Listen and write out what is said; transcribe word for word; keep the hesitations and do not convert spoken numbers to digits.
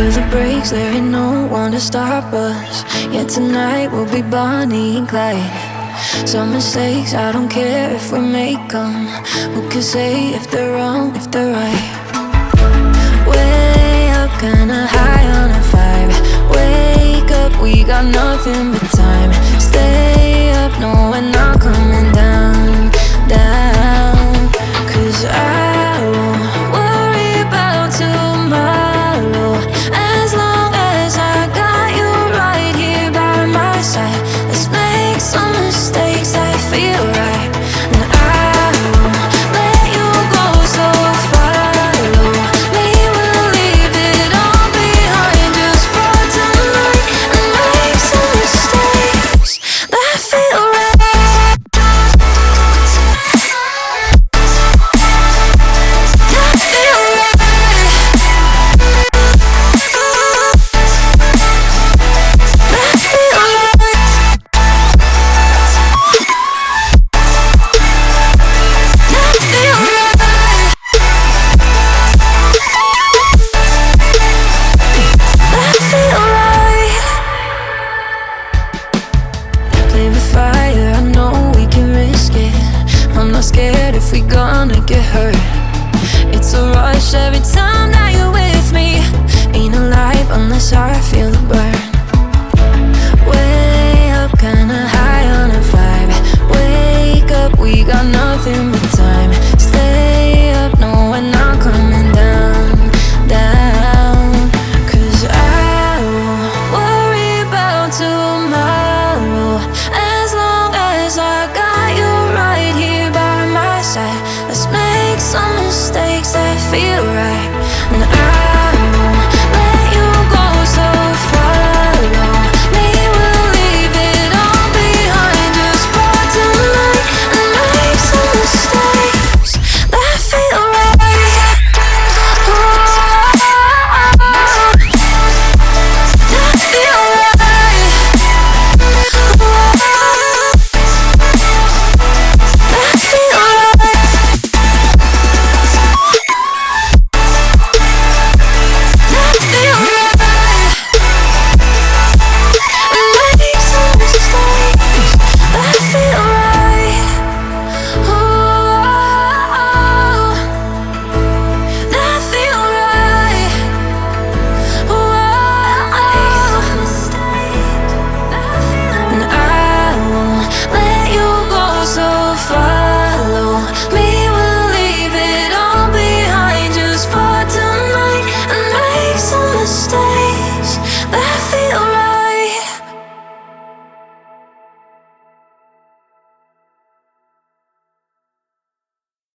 to the breaks, there ain't no one to stop us. Yeah, tonight we'll be Bonnie and Clyde. Some mistakes, I don't care if we make them. Who can say if they're wrong, if they're right? Way up, kinda high on a vibe. Wake up, we got nothing but time. Stay up, no, we're not coming down, down. Cause I won't worry about tomorrow, as long as I got you right here by my side. Let's make some mistakes that feel right, and I won't let you go so far. We will leave it all behind just for tonight, and make some mistakes that feel right. Scared if we gonna get hurt. It's a rush every time that you're with me. Ain't alive unless I feel the burn. Way up, kinda high on a vibe. Wake up, we got nothing but time. Stay up, no, we're not coming down, down. Cause I won't worry about tomorrow, as long as I got you right here by my side. Let's make some mistakes that feel right, and I